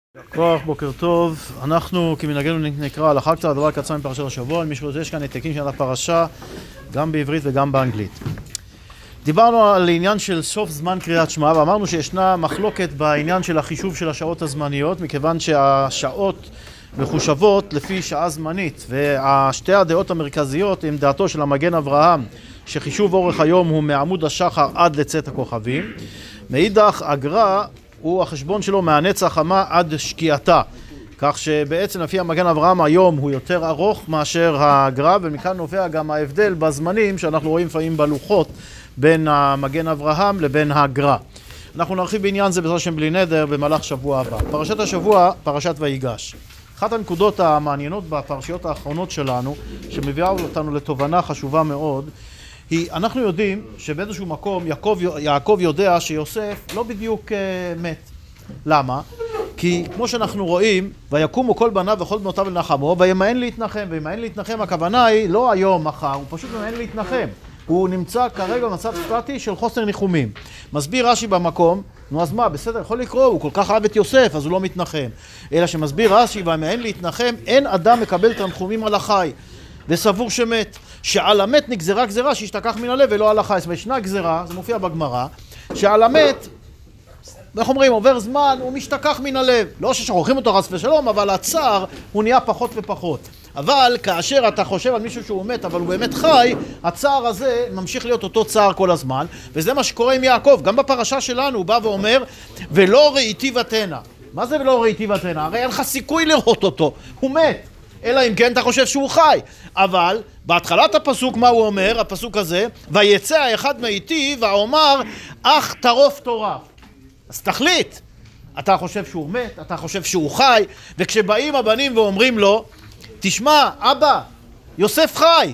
כוח, בוקר טוב. אנחנו כמנהגנו נקרא הלכה קצת, דבר קצר מפרשת השבוע. מי שרוצה, יש כאן העתקים של הפרשה, גם בעברית וגם באנגלית. דיברנו על העניין של סוף זמן קריאת שמע, ואמרנו שישנה מחלוקת בעניין של החישוב של השעות הזמניות, מכיוון שהשעות מחושבות לפי שעה זמנית, ושתי הדעות המרכזיות הן דעתו של המגן אברהם, שחישוב אורך היום הוא מעמוד השחר עד לצאת הכוכבים. מאידך, הגר"א הוא החשבון שלו מהנץ החמה עד שקיעתה, כך שבעצם לפי המגן אברהם היום הוא יותר ארוך מאשר הגר"א, ומכאן נובע גם ההבדל בזמנים שאנחנו רואים לפעמים בלוחות בין המגן אברהם לבין הגר"א. אנחנו נרחיב בעניין זה בעזרת השם בלי נדר במהלך שבוע הבא. פרשת השבוע, פרשת ויגש. אחת הנקודות המעניינות בפרשיות האחרונות שלנו, שמביאה אותנו לתובנה חשובה מאוד, אנחנו יודעים שבאיזשהו מקום יעקב יודע שיוסף לא בדיוק מת. למה? כי כמו שאנחנו רואים, ויקומו כל בניו וכל בנותיו לנחמו, וימאן להתנחם. וימאן להתנחם הכוונה היא לא היום, מחר, הוא פשוט ממאן להתנחם. הוא נמצא כרגע במצב סטטי של חוסר ניחומים. מסביר רש"י במקום, נו אז מה, בסדר, יכול לקרוא, הוא כל כך אהב את יוסף, אז הוא לא מתנחם. אלא שמסביר רש"י, וימאן להתנחם, אין אדם מקבל תנחומים על החי, וסבור שמת. שעל המת נגזרה גזרה שהשתכח מן הלב ולא על החי. זאת אומרת, ישנה גזרה, זה מופיע בגמרא, שעל המת, איך אומרים, עובר זמן, הוא משתכח מן הלב. לא ששוכחים אותו חס ושלום, אבל הצער הוא נהיה פחות ופחות. אבל כאשר אתה חושב על מישהו שהוא מת, אבל הוא באמת חי, הצער הזה ממשיך להיות אותו צער כל הזמן, וזה מה שקורה עם יעקב. גם בפרשה שלנו הוא בא ואומר, ולא ראיתי ותנה. מה זה ולא ראיתי ותנה? הרי אין לך סיכוי לראות אותו, הוא מת. אלא אם כן אתה חושב שהוא חי. אבל בהתחלת הפסוק מה הוא אומר? הפסוק הזה, ויצא האחד מאיתי ואומר אך טרוף טורף. אז תחליט, אתה חושב שהוא מת, אתה חושב שהוא חי, וכשבאים הבנים ואומרים לו, תשמע אבא, יוסף חי,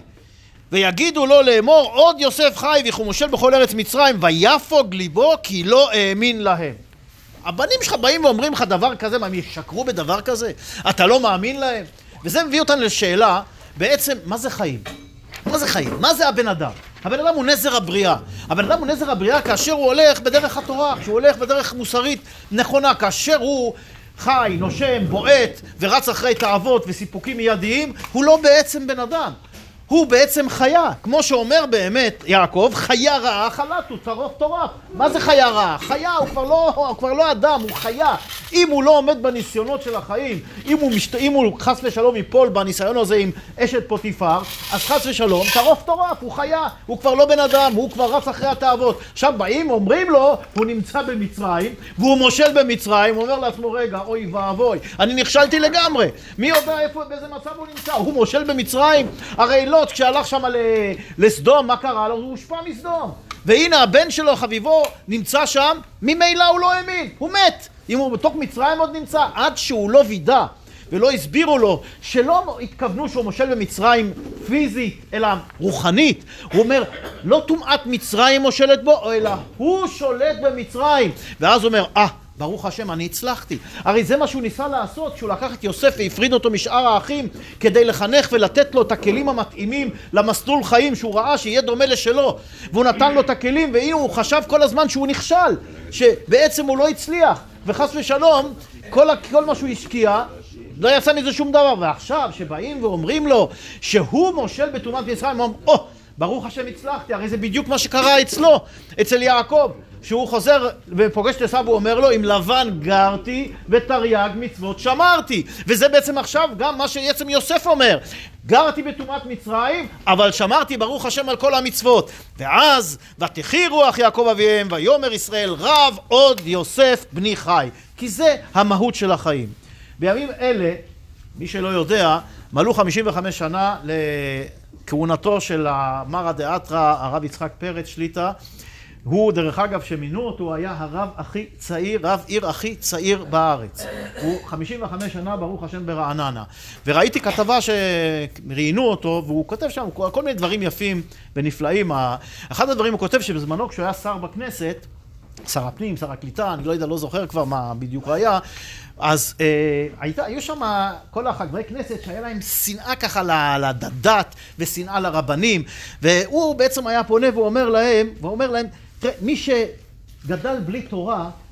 ויגידו לו לאמור עוד יוסף חי וכי הוא מושל בכל ארץ מצרים, ויפוג ליבו כי לא האמין להם. הבנים שלך באים ואומרים לך דבר כזה, מה הם ישקרו בדבר כזה? אתה לא מאמין להם? וזה מביא אותנו לשאלה, בעצם, מה זה חיים? מה זה חיים? מה זה הבן אדם? הבן אדם הוא נזר הבריאה. הבן אדם הוא נזר הבריאה כאשר הוא הולך בדרך התורה, כשהוא הולך בדרך מוסרית נכונה, כאשר הוא חי, נושם, בועט ורץ אחרי תאוות וסיפוקים מיידיים, הוא לא בעצם בן אדם. הוא בעצם חיה, כמו שאומר באמת יעקב, חיה רעה חלטו, טרוף טורף. מה זה חיה רעה? חיה, הוא כבר לא אדם, הוא חיה. אם הוא לא עומד בניסיונות של החיים, אם הוא חס ושלום ייפול בניסיון הזה עם אשת פוטיפר, אז חס ושלום, טרוף טורף, הוא חיה, הוא כבר לא בן אדם, הוא כבר רץ אחרי התאוות. עכשיו באים, אומרים לו, הוא נמצא במצרים, והוא מושל במצרים, הוא אומר לעצמו, רגע, אוי ואבוי, אני נכשלתי לגמרי. מי יודע באיזה מצב הוא נמצא? הוא מושל במצרים? הרי לא, כשהלך שם לסדום, מה קרה לו? הוא הושפע מסדום. והנה הבן שלו, חביבו, נמצא שם, ממילא הוא לא האמין, הוא מת. אם הוא בתוך מצרים עוד נמצא, עד שהוא לא וידע ולא הסבירו לו שלא התכוונו שהוא מושל במצרים פיזית, אלא רוחנית. הוא אומר, לא טומאת מצרים מושלת בו, אלא הוא שולט במצרים. ואז הוא אומר, ברוך השם, אני הצלחתי. הרי זה מה שהוא ניסה לעשות, כשהוא לקח את יוסף והפריד אותו משאר האחים, כדי לחנך ולתת לו את הכלים המתאימים למסלול חיים שהוא ראה שיהיה דומה לשלו. והוא נתן לו את הכלים, והנה הוא חשב כל הזמן שהוא נכשל, שבעצם הוא לא הצליח. וחס ושלום, כל מה שהוא השקיע, לא יצא מזה שום דבר. ועכשיו, שבאים ואומרים לו שהוא מושל בטומאת מצרים, הוא אומר, ברוך השם הצלחתי. הרי זה בדיוק מה שקרה אצלו, אצל יעקב. שהוא חוזר ופוגש את עשיו והוא אומר לו, עם לבן גרתי ותרי"ג מצוות שמרתי. וזה בעצם עכשיו גם מה שבעצם יוסף אומר, גרתי בטומאת מצרים, אבל שמרתי ברוך השם על כל המצוות. ואז ותחי רוח יעקב אביהם, ויאמר ישראל רב עוד יוסף בני חי. כי זה המהות של החיים. בימים אלה, מי שלא יודע, מלאו 55 שנה לכהונתו של המרא דאתרא, הרב יצחק פרץ שליט"א. הוא, דרך אגב, שמינו אותו, היה הרב הכי צעיר, רב עיר הכי צעיר בארץ. הוא 55 שנה, ברוך השם, ברעננה. וראיתי כתבה שראיינו אותו, והוא כותב שם כל מיני דברים יפים ונפלאים. אחד הדברים הוא כותב שבזמנו, כשהוא היה שר בכנסת, שר הפנים, שר הקליטה, אני לא יודע, לא זוכר כבר מה בדיוק היה, אז היו שם כל החברי כנסת שהיה להם שנאה ככה לדת ושנאה לרבנים, והוא בעצם היה פונה ואומר להם, תראה, מי שגדל בלי תורה,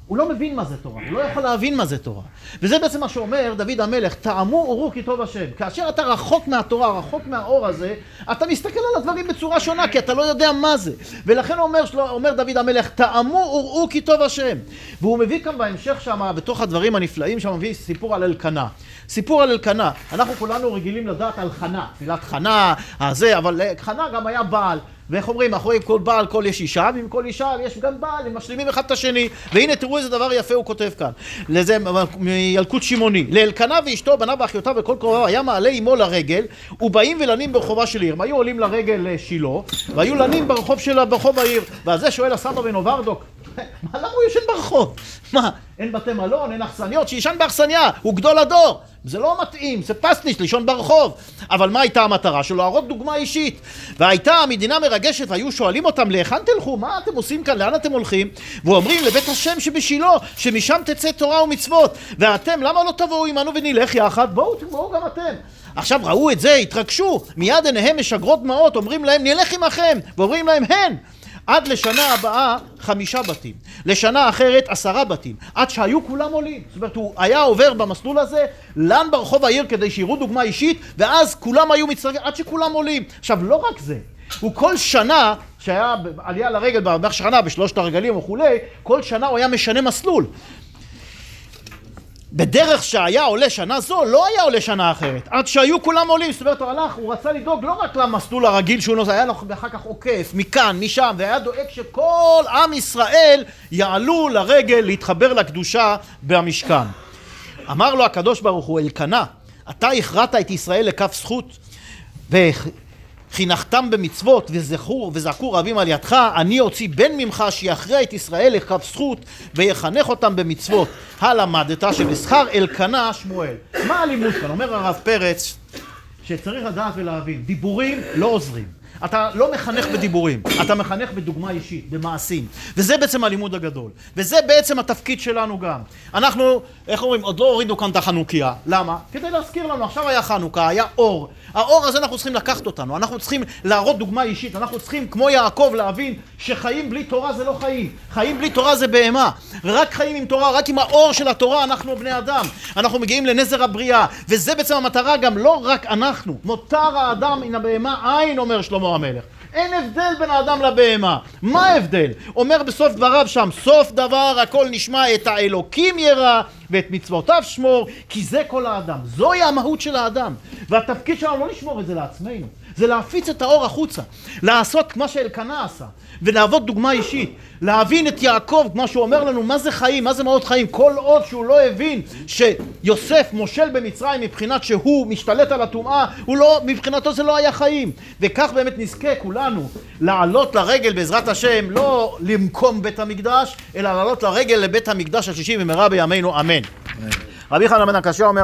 הוא לא מבין מה זה תורה, הוא לא יכול להבין מה זה תורה. וזה בעצם מה שאומר דוד המלך, טעמו וראו כי טוב השם. כאשר אתה רחוק מהתורה, רחוק מהאור הזה, אתה מסתכל על הדברים בצורה שונה, כי אתה לא יודע מה זה. ולכן אומר דוד המלך, טעמו וראו כי טוב השם. והוא מביא כאן בהמשך שם, בתוך הדברים הנפלאים, שם מביא סיפור על אלקנה. סיפור על אלקנה. אנחנו כולנו רגילים לדעת על חנה, תפילת חנה, אבל חנה גם היה בעל. ואיך אומרים, מאחורי כל בעל כל יש אישה, ועם כל אישה יש גם בעל, הם משלימים אחד את השני. והנה תראו איזה דבר יפה הוא כותב כאן. לזה מילקוט שמעוני. לאלקנה ואשתו, בניו ואחיותיו וכל קרוביו היה מעלה עמו לרגל, ובאים ולנים ברחובה של עיר. הם היו עולים לרגל לשילה, והיו לנים ברחוב העיר. ועל זה שואל הסבא בן אוברדוק, למה הוא ישן ברחוב? מה, אין בתי מלון, אין אכסניות, שישן באכסניה, הוא גדול הדור. זה לא מתאים, זה פסניש לישון ברחוב. אבל מה הייתה המטרה שלו? להראות דוגמה אישית. והייתה המדינה מרגשת, והיו שואלים אותם, להיכן תלכו? מה אתם עושים כאן? לאן אתם הולכים? ואומרים, לבית השם שבשילה, שמשם תצא תורה ומצוות. ואתם, למה לא תבואו עמנו ונלך יחד? בואו גם אתם. עכשיו ראו את זה, התרגשו, מיד עיניהם משגרות דמעות, אומרים להם, נלך עמכם, ואומרים להם, הן. עד לשנה הבאה 5 בתים, לשנה אחרת 10 בתים, עד שהיו כולם עולים. זאת אומרת, הוא היה עובר במסלול הזה, לן ברחוב העיר כדי שיראו דוגמה אישית, ואז כולם היו מצטרפים, עד שכולם עולים. עכשיו, לא רק זה, הוא כל שנה, שהיה עלייה לרגל במשך שנה, בשלושת הרגלים וכולי, כל שנה הוא היה משנה מסלול. בדרך שהיה עולה שנה זו, לא היה עולה שנה אחרת. עד שהיו כולם עולים, זאת אומרת, הוא רצה לדאוג לא רק למסלול הרגיל שהוא נוסע, היה לו אחר כך עוקף, מכאן, משם, והיה דואג שכל עם ישראל יעלו לרגל להתחבר לקדושה במשכן. אמר לו הקדוש ברוך הוא, אלקנה, אתה הכרעת את ישראל לכף זכות, חינכתם במצוות וזכו רבים על ידך, אני אוציא בן ממך שיכריע את ישראל לכף זכות ויחנך אותם במצוות. הלמדת שבשכר אלקנה שמואל. מה הלימוד כאן? אומר הרב פרץ שצריך לדעת ולהבין, דיבורים לא עוזרים. אתה לא מחנך בדיבורים, אתה מחנך בדוגמה אישית, במעשים. וזה בעצם הלימוד הגדול. וזה בעצם התפקיד שלנו גם. אנחנו, איך אומרים, עוד לא הורידו כאן את החנוכיה. למה? כדי להזכיר לנו, עכשיו היה חנוכה, היה אור. האור הזה אנחנו צריכים לקחת אותנו, אנחנו צריכים להראות דוגמה אישית, אנחנו צריכים כמו יעקב להבין שחיים בלי תורה זה לא חיים. חיים בלי תורה זה בהמה. רק חיים עם תורה, רק עם האור של התורה אנחנו בני אדם. אנחנו מגיעים לנזר הבריאה. וזה בעצם המטרה גם, לא רק אנחנו. מותר האדם מן הבהמה עין, אומר שלמה המלך. אין הבדל בין האדם לבהמה. מה ההבדל? אומר בסוף דבריו שם, סוף דבר הכל נשמע את האלוקים ירא ואת מצוותיו שמור, כי זה כל האדם. זוהי המהות של האדם. והתפקיד שלנו לא לשמור את זה לעצמנו. זה להפיץ את האור החוצה. לעשות מה שאלקנה עשה. ולהוות דוגמה אישית. להבין את יעקב, כמו שהוא אומר לנו, מה זה חיים, מה זה מהות חיים. כל עוד שהוא לא הבין שיוסף מושל במצרים מבחינת שהוא משתלט על הטומאה, מבחינתו זה לא היה חיים. וכך באמת נזכה כולנו לעלות לרגל בעזרת השם, לא למקום בית המקדש, אלא לעלות לרגל לבית המקדש השישי במהרה בימינו, אמן. רבי חנן בן עקשיא אומר,